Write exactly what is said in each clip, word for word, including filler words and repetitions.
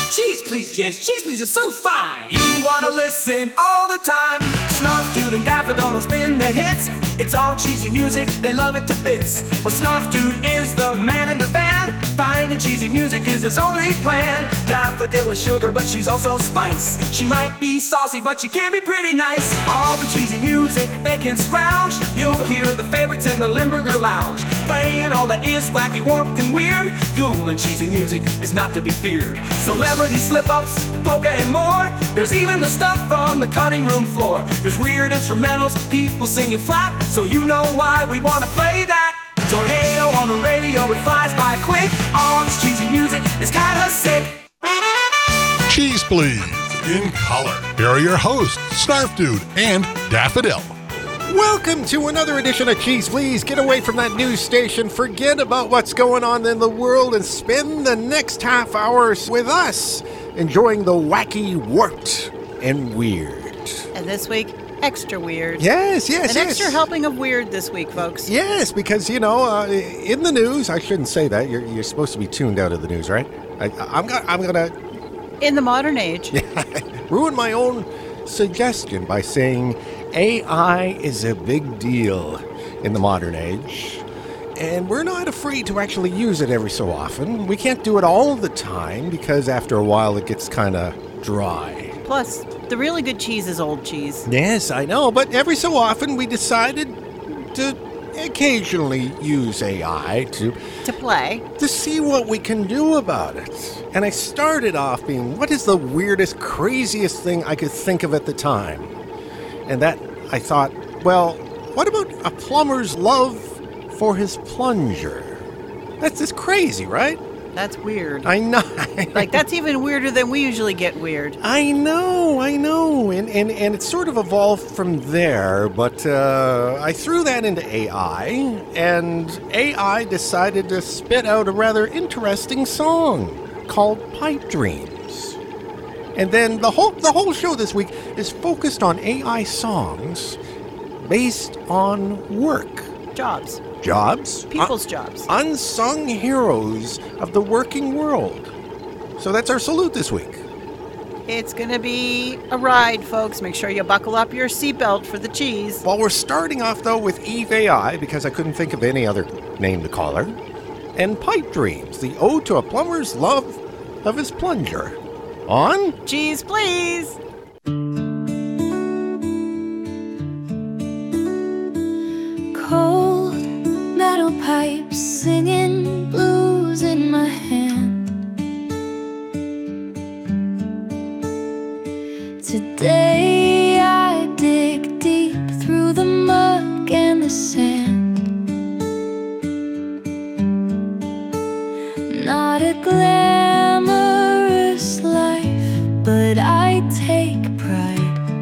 Cheese Please, yes, Cheese Please is so fine. You wanna listen all the time. Snarf Dude and Daffodil will spin their hits. It's all cheesy music, they love it to bits. Well, Snarf Dude is the man in the band. Finding cheesy music is his only plan. Daffodil is sugar, but she's also spice. She might be saucy, but she can be pretty nice. All the cheesy music they can scrounge. You'll hear the favorites in the Limburger Lounge, playing all that is wacky, warped, and weird. Google and cheesy music is not to be feared. Celebrity slip-ups, polka, and more. There's even the stuff on the cutting room floor. There's weird instrumentals, people singing flat, so you know why we wanna play that. Tornado on the radio, it flies by quick. All this cheesy music is kinda sick. Cheese Please, in color. Here are your hosts, Snarf Dude and Daffodil. Welcome to another edition of Cheese Please. Get away from that news station, forget about what's going on in the world, and spend the next half hour with us, enjoying the wacky, warped, and weird. And this week, extra weird. Yes, yes, An yes. extra helping of weird this week, folks. Yes, because, you know, uh, in the news, I shouldn't say that. You're, you're supposed to be tuned out of the news, right? I, I'm gonna, I'm gonna In the modern age. ruin my own suggestion by saying A I is a big deal in the modern age, and we're not afraid to actually use it every so often. We can't do it all the time because after a while it gets kind of dry. Plus, the really good cheese is old cheese. Yes, I know, but every so often we decided to occasionally use A I to To play. to see what we can do about it. And I started off being, what is the weirdest, craziest thing I could think of at the time? And that, I thought, well, what about a plumber's love for his plunger? That's just crazy, right? That's weird. I know. Like, that's even weirder than we usually get weird. I know, I know. And, and, and it sort of evolved from there, but uh, I threw that into A I, and A I decided to spit out a rather interesting song called Pipe Dreams. And then the whole the whole show this week is focused on A I songs based on work. Jobs. Jobs. People's jobs. Unsung heroes of the working world. So that's our salute this week. It's going to be a ride, folks. Make sure you buckle up your seatbelt for the cheese. Well, we're starting off, though, with Eve A I, because I couldn't think of any other name to call her, and Pipe Dreams, the ode to a plumber's love of his plunger. On Cheese, please. Cold metal pipes singing blues in my hand. Today I dig deep through the muck and the sand. Not a glamorous life, but I take pride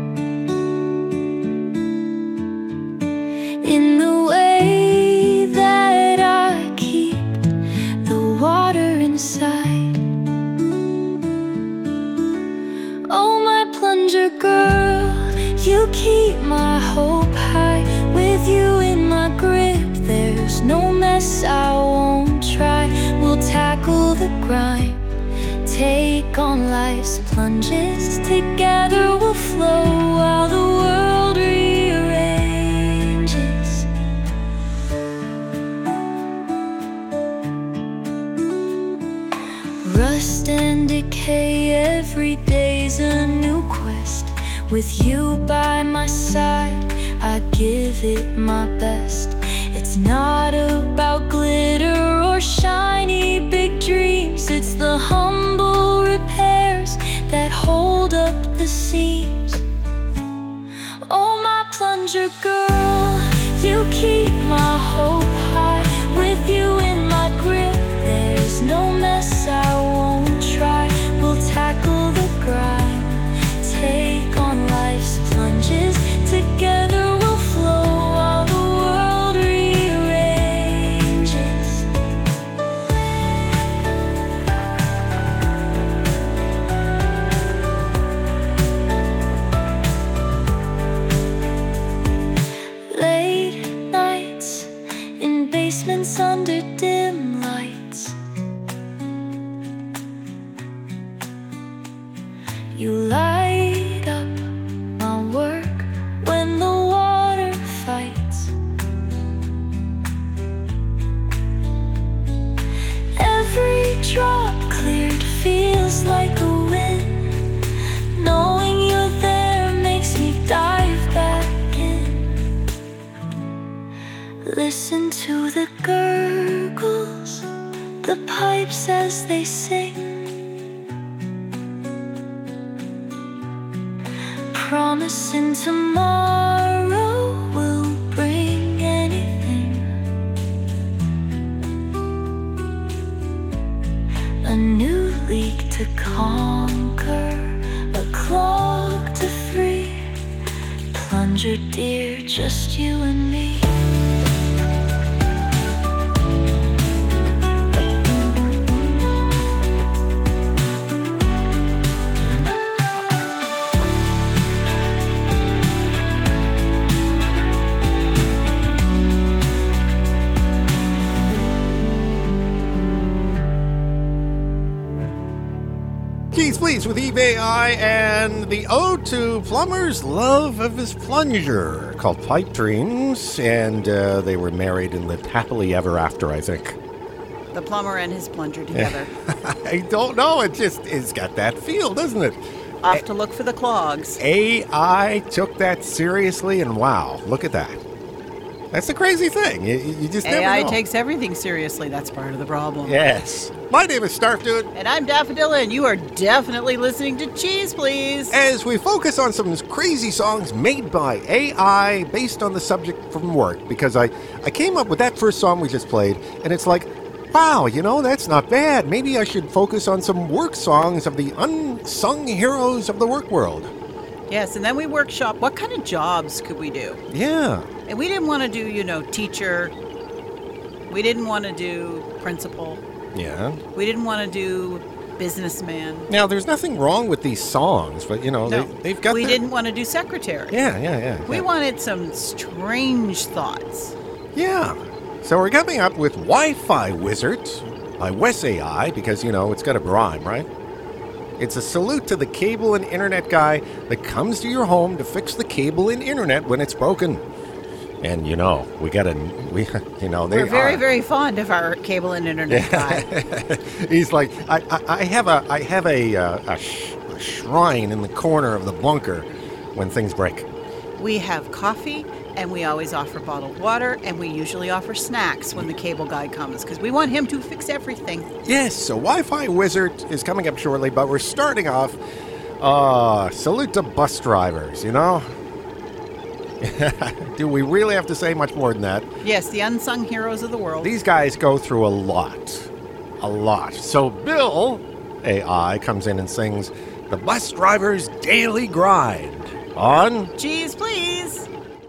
in the way that I keep the water inside. Oh, my plunger girl, you keep my hope high. With you in my grip, there's no mess I won't try. We'll tackle the grind, take on life's plunges. Together we'll flow while the world rearranges. Rust and decay, every day's a new quest. With you by my side, I give it my best. It's not about glitter or shiny big dreams. It's the humble repairs that hold up the seams. Oh, my plunger girl, you keep my hope high. With you in my grip, there's no mess I won't try. We'll tackle the grind, take on life's plunges. Together we'll flow while the world rearranges. Late nights in basements under You light up my work when the water fights. Every drop cleared feels like a win. Knowing you're there makes me dive back in. Listen to the gurgles, the pipes as they sing. Promising tomorrow will bring anything. A new league to conquer, a clog to free. Plunger dear, just you and me. Keys Please with Eve A I and the ode to Plumber's love of his plunger called Pipe Dreams, and uh, they were married and lived happily ever after, I think. The plumber and his plunger together. I don't know, it just, it's got that feel, doesn't it? Off to look for the clogs. A I took that seriously, and wow, look at that. That's the crazy thing. You, you just never A I know. takes everything seriously. That's part of the problem. Yes. My name is Starf Dude. And I'm Daffodilla, and you are definitely listening to Cheese Please. As we focus on some crazy songs made by A I based on the subject from work, because I, I came up with that first song we just played, and it's like, wow, you know, that's not bad. Maybe I should focus on some work songs of the unsung heroes of the work world. Yes, and then we workshop what kind of jobs could we do? Yeah. And we didn't want to do, you know, teacher. We didn't want to do principal. Yeah. We didn't want to do businessman. Now, there's nothing wrong with these songs, but, you know, No, they, they've got we the- didn't want to do secretary. Yeah, yeah, yeah. We yeah. wanted some strange thoughts. Yeah. So we're coming up with Wi-Fi Wizard by Wes A I, because, you know, it's got a rhyme, right? It's a salute to the cable and internet guy that comes to your home to fix the cable and internet when it's broken. And, you know, we got to, we, you know, they We're very, are. very fond of our cable and internet guy. He's like, I, I, I have a, I have a, uh, a, sh- a shrine in the corner of the bunker when things break. We have coffee, and we always offer bottled water, and we usually offer snacks when the cable guy comes, because we want him to fix everything. Yes, so Wi-Fi Wizard is coming up shortly, but we're starting off, uh, salute to bus drivers, you know? Do we really have to say much more than that? Yes, the unsung heroes of the world. These guys go through a lot. A lot. So Bill, A I, comes in and sings The Bus Driver's Daily Grind on Cheese, please.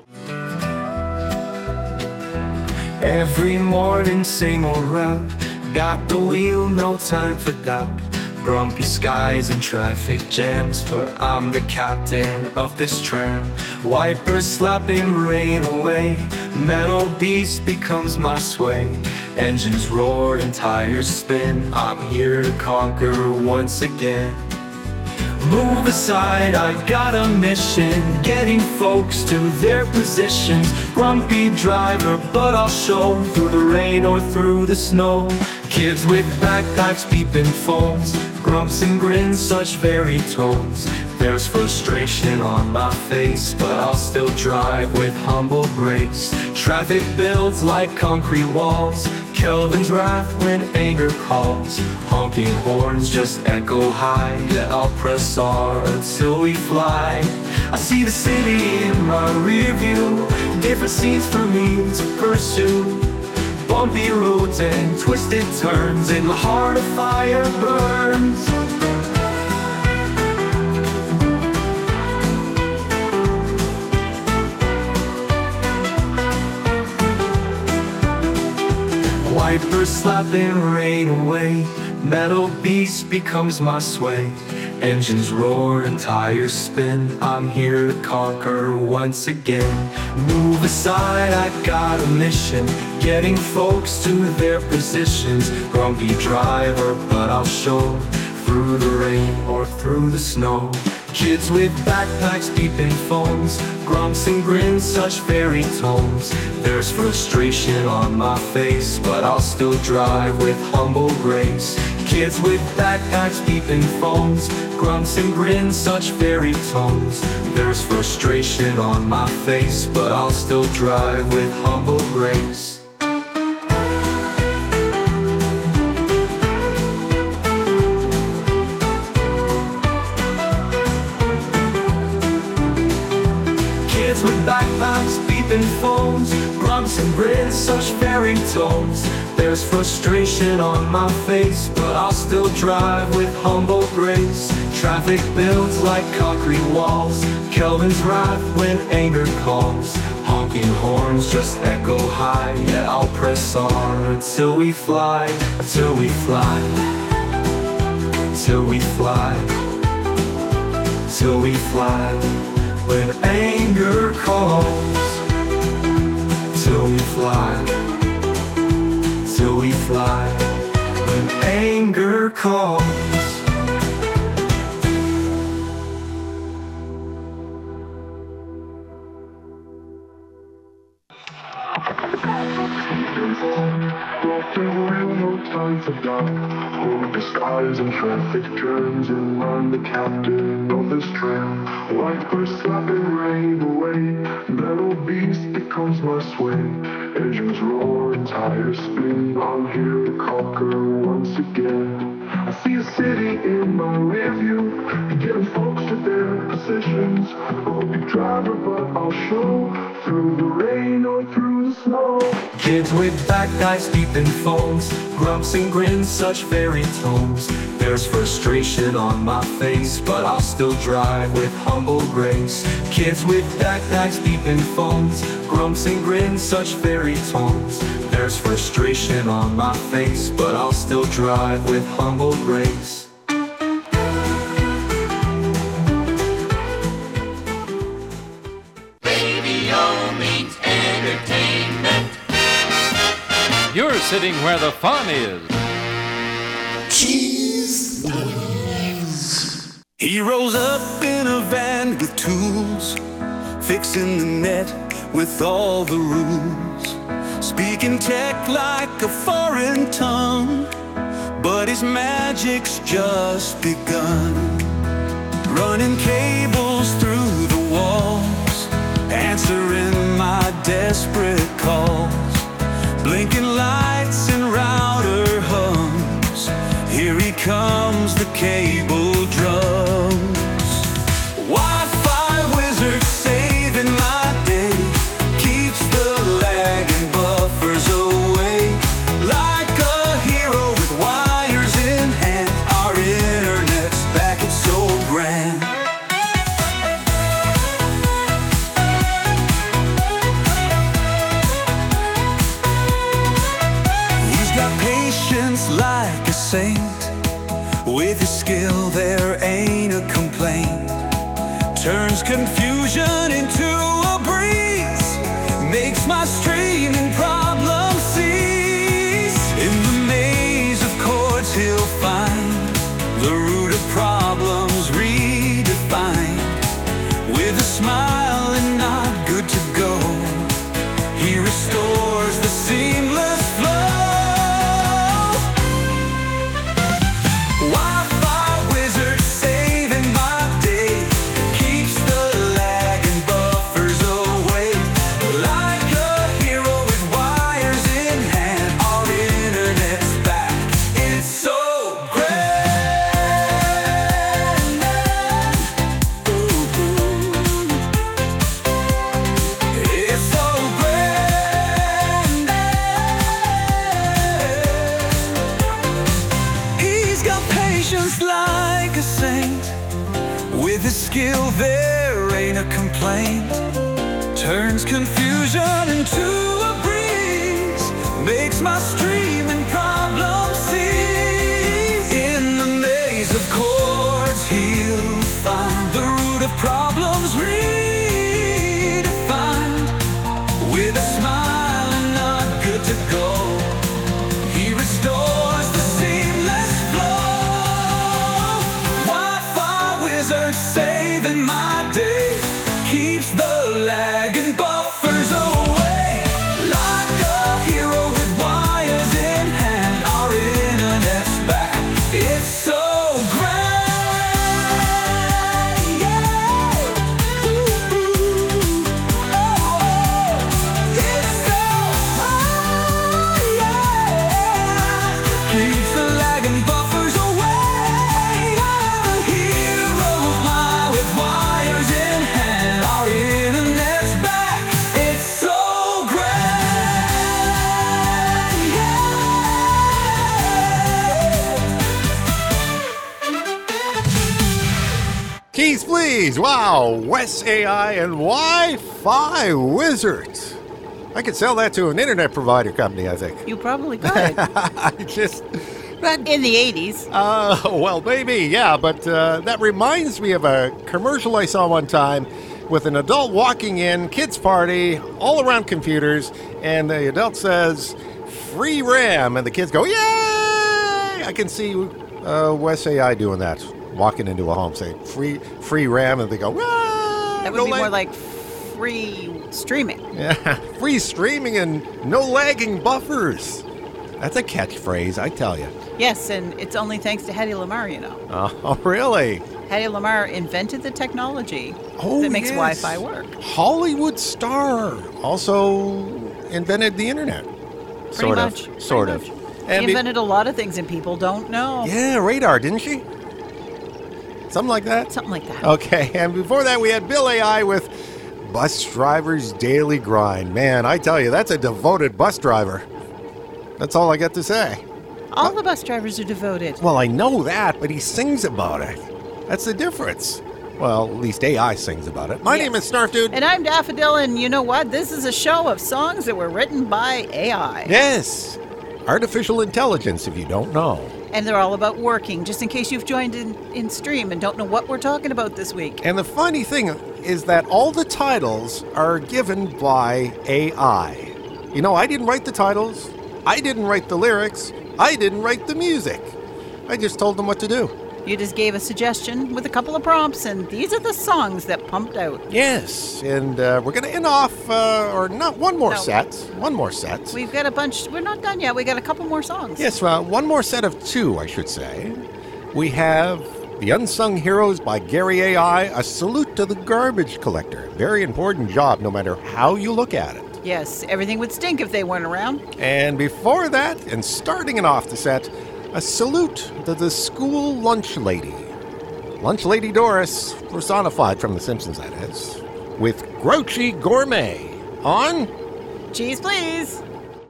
Every morning, same old route. Got the wheel, no time for doubt. Grumpy skies and traffic jams, but I'm the captain of this tram. Wipers slapping rain away, metal beast becomes my sway. Engines roar and tires spin, I'm here to conquer once again. Move aside, I've got a mission, getting folks to their positions. Grumpy driver, but I'll show, through the rain or through the snow. Kids with backpacks, peeping phones, grumps and grins, such varied tones. There's frustration on my face, but I'll still drive with humble grace. Traffic builds like concrete walls, Kelvin's wrath when anger calls. Honking horns just echo high, yeah, I'll press on until we fly. I see the city in my rear view, different scenes for me to pursue. Bumpy roads and twisted turns, in the heart of fire burns. Wipers slapping rain away, metal beast becomes my sway. Engines roar and tires spin, I'm here to conquer once again. Move aside, I've got a mission, getting folks to their positions. Grumpy driver, but I'll show, through the rain or through through the snow. Kids with backpacks deep in phones, grumps and grins, such fairy tones. There's frustration on my face, but I'll still drive with humble grace. Kids with backpacks deep in phones, grumps and grins, such fairy tones. There's frustration on my face, but I'll still drive with humble grace. Kids with backpacks, beeping phones, grumps and grins, such fairy tones. There's frustration on my face, but I'll still drive with humble grace. Traffic builds like concrete walls, Kelvin's wrath when anger calls. Honking horns just echo high, yet I'll press on until we fly, until we fly, till we fly, till we fly. When anger calls, till we fly, till we fly. When anger calls. No time for doubt. Hold the skies and traffic turns and run the captain of this train. Wipers slapping rain away. Metal beast becomes my sway. Engines roar and tires spin. I'm here to conquer once again. I see a city in my rearview, getting folks to their positions. I'm a big driver, but I'll show through the rain or through the snow. Kids with backpacks deep in phones, grumps and grins, such fairy tones. There's frustration on my face, but I'll still drive with humble grace. Kids with backpacks deep in phones, grumps and grins, such fairy tones. There's frustration on my face, but I'll still drive with humble grace. Radio means entertainment. You're sitting where the fun is. Cheese. He rolls up in a van with tools, fixing the net with all the rules, speaking tech like a foreign tongue, but his magic's just begun. Running cables through the walls, answering my desperate calls, blinking lights and router hums. Here he comes, the cable drums. Wi-Fi wizard saving my day, keeps the lag and buffers away. Like a hero with wires in hand, our internet's back, it's so grand. He's got patience like a saint, with his skill there ain't a complaint. Turns confusion into a breeze, makes my streaming problem cease. In the maze of chords he'll find the root of problems redefined. With a smile and not good to go, he restores the seamless flow. Wi-Fi wizard saving my day, keeps the lag and buffers away. Like a hero with wires in hand, our internet's back, it's so grand. Ooh, it's so grand. He's got patience like a saint, with his skill there ain't a complaint. Turns confusion into a breeze, makes my streaming problem cease. In the maze of chords he'll find the root of problems redefined. With a smile and not good to go, he restores the seamless flow. Wi-Fi wizards say that my day keeps the lagging buffers away. Like a hero with wires in hand, our internet's back. It's so grand, yeah. Ooh, ooh. Oh, it's so high, yeah. Keeps the lagging buffers away. A hero fly with wires in hand, our internet's back. It's so grand, yeah. Keys, please. Wow, Wes A I and Wi-Fi Wizards. I could sell that to an internet provider company, I think. You probably could. I just that In the eighties. Uh, well, maybe, yeah, but uh, that reminds me of a commercial I saw one time with an adult walking in, kids party, all around computers, and the adult says, free RAM, and the kids go, yay! I can see uh, Wes A I doing that, walking into a home saying, free free RAM, and they go, "Wah!" That would No be lag- more like free streaming. Yeah, free streaming and no lagging buffers. That's a catchphrase, I tell you. Yes, and it's only thanks to Hedy Lamarr, you know. Oh, really? Hedy Lamarr invented the technology Oh, that makes yes. Wi-Fi work. Hollywood star also invented the internet. Pretty sort much. of. Sort pretty of. much. And She be- invented a lot of things and people don't know. yeah, radar, didn't she? Something like that? Something like that. Okay, and before that we had Bill A I with Bus Driver's Daily Grind. Man, I tell you, that's a devoted bus driver. That's all I got to say. All the bus drivers are devoted. Well, I know that, but he sings about it. That's the difference. Well, at least A I sings about it. My Yes. name is Snarf Dude. And I'm Daffodil, and you know what? This is a show of songs that were written by A I. Yes, artificial intelligence, if you don't know. And they're all about working, just in case you've joined in, in stream and don't know what we're talking about this week. And the funny thing is that all the titles are given by A I. You know, I didn't write the titles, I didn't write the lyrics, I didn't write the music. I just told them what to do. You just gave a suggestion with a couple of prompts, and these are the songs that pumped out. Yes, and uh, we're going to end off, uh, or not, one more No. set. One more set. We've got a bunch. We're not done yet. We got a couple more songs. Yes, well, one more set of two, I should say. We have The Unsung Heroes by Gary A I, a salute to the garbage collector. Very important job, no matter how you look at it. Yes, everything would stink if they weren't around. And before that, and starting it off the set, a salute to the school lunch lady. Lunch Lady Doris, personified from The Simpsons, that is, with Grouchy Gourmet on Cheese, please.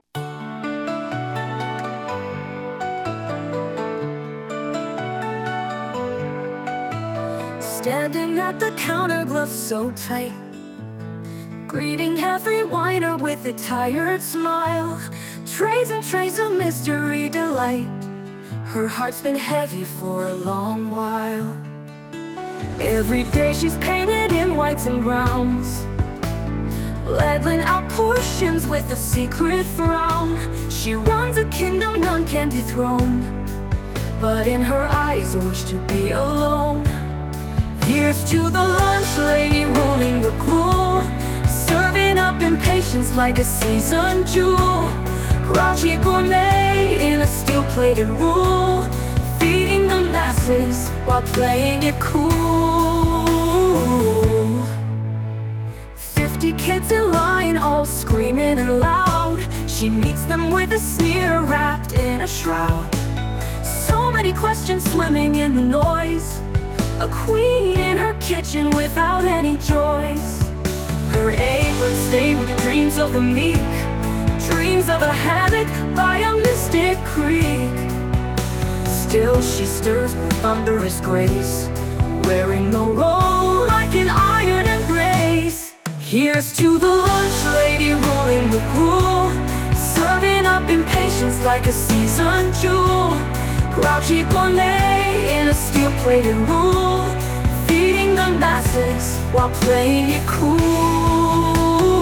Standing at the counter, gloves so tight, greeting every whiner with a tired smile. Trays and trays of mystery delight. Her heart's been heavy for a long while. Every day she's painted in whites and browns, ladling out portions with a secret frown. She runs a kingdom none can dethrone, but in her eyes a wish to be alone. Here's to the lunch lady ruling the crew, serving up impatience like a seasoned jewel. Grouchy gourmet in a steel-plated rule, feeding the masses while playing it cool. Fifty kids in line, all screaming and loud. She meets them with a sneer wrapped in a shroud. So many questions swimming in the noise, a queen in her kitchen without any choice. Her apron stained with dreams of the meek, dreams of a hammock by a mystic creek. Still she stirs with thunderous grace, wearing the role like an iron embrace. Here's to the lunch lady ruling the crew, serving up impatience like a seasoned jewel. Grouchy gourmet in a steel-plated rule, feeding the masses while playing it cool.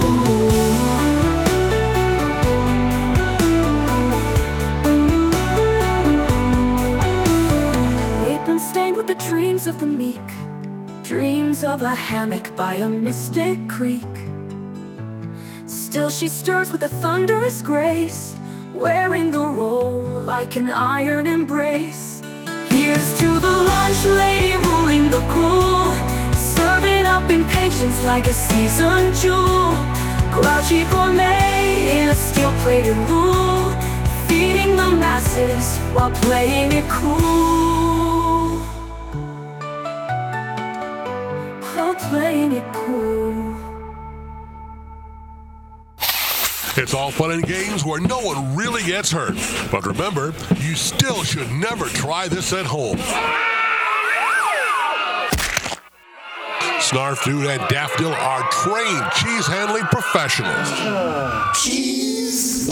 Apron stained with the dreams of the meek, dreams of a hammock by a mystic creek. Still she stirs with a thunderous grace, wearing the role like an iron embrace. Here's to the lunch lady ruling the crew, serving up in patience like a seasoned jewel. Grouchy gourmet in a steel-plated rule, feeding the masses while playing it cool. While playing it cool. It's all fun and games where no one really gets hurt. But remember, you still should never try this at home. Snarf Dude and Daffodil are trained cheese handling professionals. Cheese.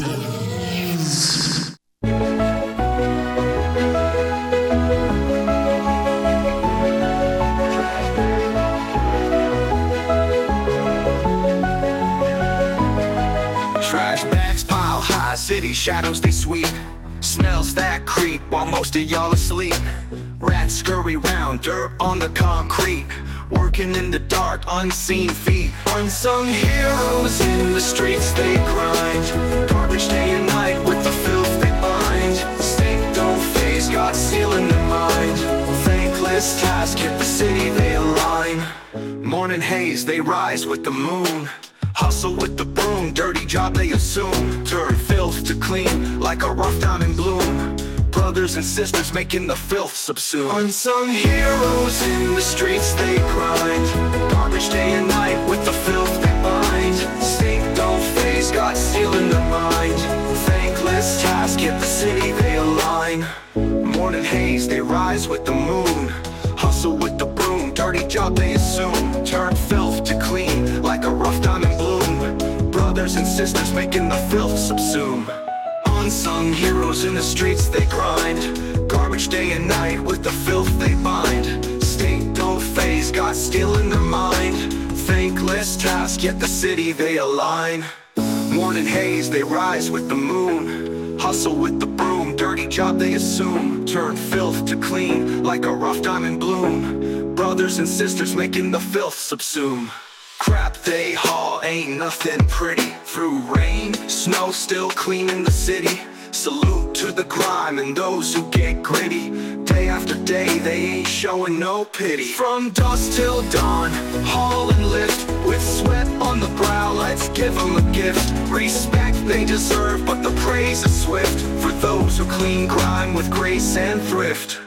Trash bags pile high, city shadows they sweep. Smells that creep while most of y'all asleep. Rats scurry round, dirt on the concrete, working in the dark, unseen feet. Unsung heroes in the streets they grind, garbage day and night with the filth they bind. State don't phase, got steel in their mind. Thankless task, hit the city they align. Morning haze, they rise with the moon. Hustle with the broom, dirty job they assume. Turn filth to clean, like a rough diamond bloom. Brothers and sisters making the filth subsume. Unsung heroes in the streets they grind, garbage day and night with the filth they bind. State don't phase, got steel in their mind. Thankless task, hit the city they align. Morning haze, they rise with the moon. Hustle with the broom, dirty job they assume. Turn filth to clean, like a rough diamond bloom. Brothers and sisters making the filth subsume. Unsung heroes in the streets they grind, garbage day and night with the filth they bind. State don't phase, got steel in their mind. Thankless task, yet the city they align. Morning haze, they rise with the moon. Hustle with the broom, dirty job they assume. Turn filth to clean, like a rough diamond bloom. Brothers and sisters making the filth subsume. Crap they haul ain't nothing pretty. Through rain, snow, still cleaning the city. Salute to the grime and those who get gritty. Day after day, they ain't showing no pity. From dusk till dawn, haul and lift. With sweat on the brow, let's give them a gift. Respect they deserve, but the praise is swift. For those who clean grime with grace and thrift.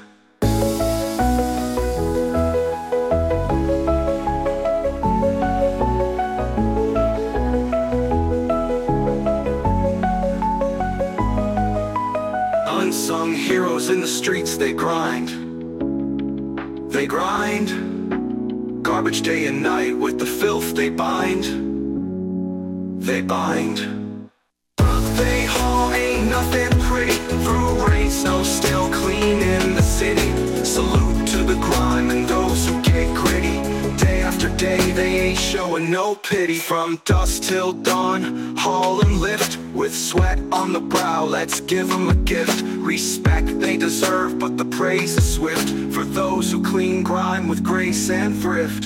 Unsung heroes in the streets they grind. They grind. Garbage day and night with the filth they bind. They bind. They haul ain't nothing pretty. Through rain, snow, still clean in the city. Salute to the grime and those who get gritty. Day after day, they ain't showing no pity. From dusk till dawn, haul and lift. With sweat on the brow, let's give them a gift. Respect they deserve, but the praise is swift. For those who clean grime with grace and thrift.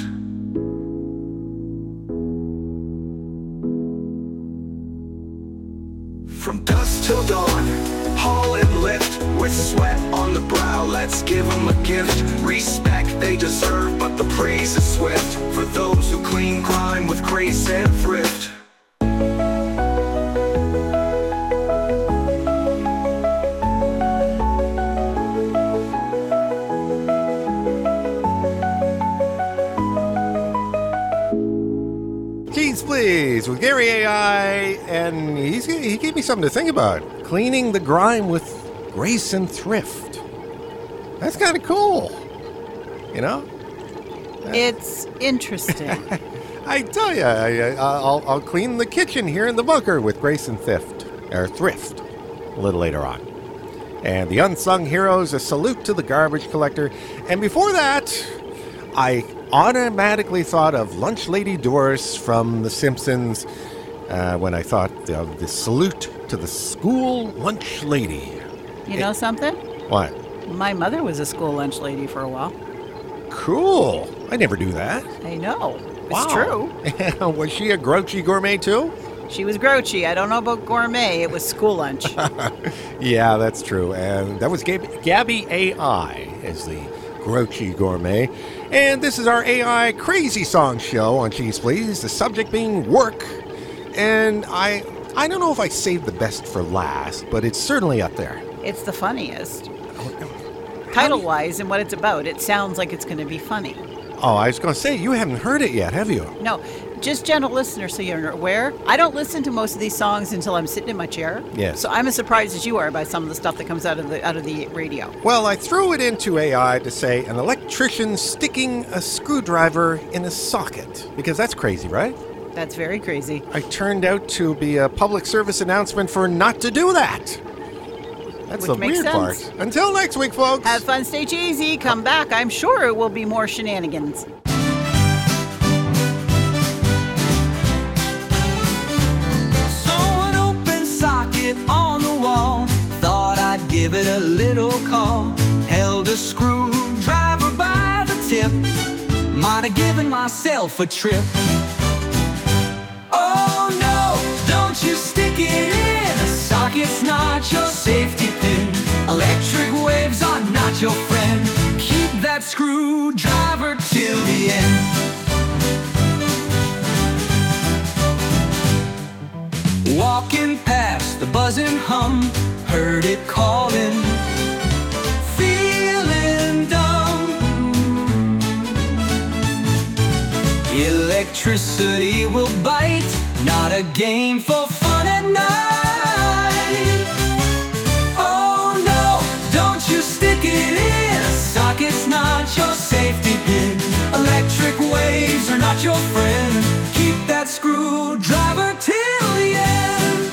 From dusk till dawn, haul and lift. With sweat on the brow, let's give them a gift. Respect they deserve, but the praise is swift. For those who clean grime with grace and thrift. Cheese Please with Gary A I, and he's, he gave me something to think about. Cleaning the grime with grace and thrift. That's kind of cool, you know? It's interesting. I tell you, I, I'll, I'll clean the kitchen here in the bunker with grace and thrift, or thrift, a little later on. And the unsung heroes, a salute to the garbage collector. And before that, I automatically thought of Lunch Lady Doris from The Simpsons uh, when I thought of the salute to the school lunch lady. You know something? What? My mother was a school lunch lady for a while. Cool. I never do that. I know. It's Wow. true. Was she a grouchy gourmet too? She was grouchy. I don't know about gourmet. It was school lunch. Yeah, that's true. And that was Gab- Gabby A I as the grouchy gourmet. And this is our A I Crazy Song show on Cheese Please, the subject being work. And I I don't know if I saved the best for last, but it's certainly up there. It's the funniest. Title-wise and what it's about, it sounds like it's going to be funny. Oh, I was going to say, you haven't heard it yet, have you? No, just gentle listener, so you're aware. I don't listen to most of these songs until I'm sitting in my chair. Yes. So I'm as surprised as you are by some of the stuff that comes out of the out of the radio. Well, I threw it into A I to say an electrician sticking a screwdriver in a socket, because that's crazy, right? That's very crazy. I turned out to be a public service announcement for not to do that. That's Which the makes weird sense. part. Until next week, folks. Have fun, stay cheesy, come back. I'm sure it will be more shenanigans. Saw an open socket on the wall. Thought I'd give it a little call. Held a screwdriver by the tip. Might have given myself a trip. Oh no, don't you stick it in a socket's not your safety pin. Electric waves are not your friend. Keep that screwdriver till the end. Walking past the buzzing hum, heard it calling, feeling dumb. Electricity will bite, not a game for fun at night. Oh no, don't you stick it in a socket's not your safety pin. Electric waves are not your friend. Keep that screwdriver till the end.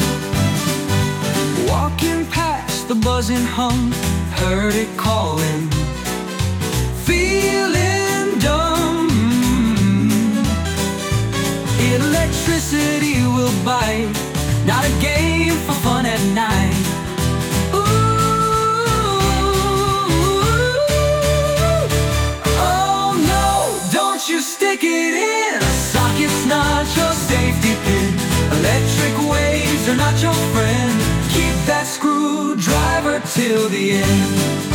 Walking past the buzzing hum, heard it calling, feeling dumb. Electricity will bite, not a game for fun at night. Ooh, oh no, don't you stick it in a socket's not your safety pin. Electric waves are not your friend. Keep that screwdriver till the end.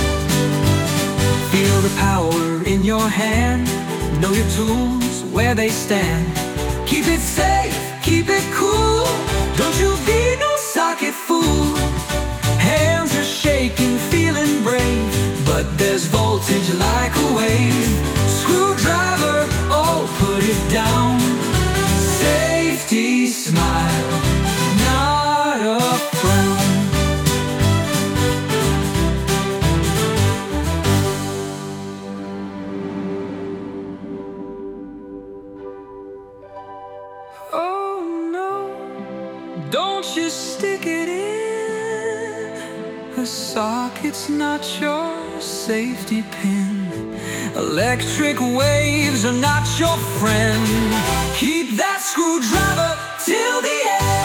Feel the power in your hand. Know your tools, where they stand. Keep it safe, keep it cool. Don't you be no socket fool. Hands are shaking, feeling brave, but there's voltage like a wave. Screwdriver, oh, put it down. Safety smile, not a frown. Don't you stick it in a socket's not your safety pin. Electric waves are not your friend. Keep that screwdriver till the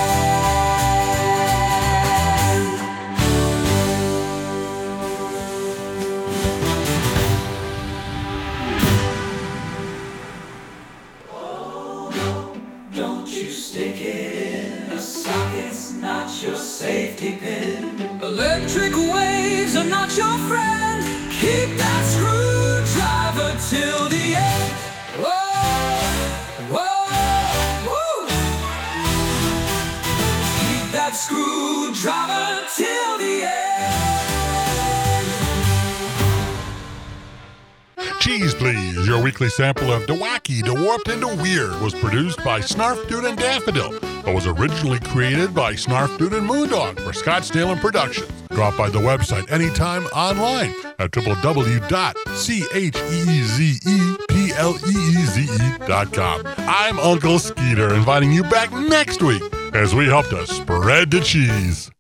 end. Oh no, don't you stick it in a socket's not your safety pin. Electric waves are not your friend. Keep that screwdriver till the end. Whoa, whoa, woo. Keep that screwdriver till the end. Cheese Please, your weekly sample of DeWacky, DeWarped, and DeWeird was produced by Snarf Dude and Daffodil, but was originally created by Snarf Dude and Moondog for Scottsdale and Productions. Drop by the website anytime online at w w w dot cheezepleeze dot com. I'm Uncle Skeeter, inviting you back next week as we help to spread the cheese.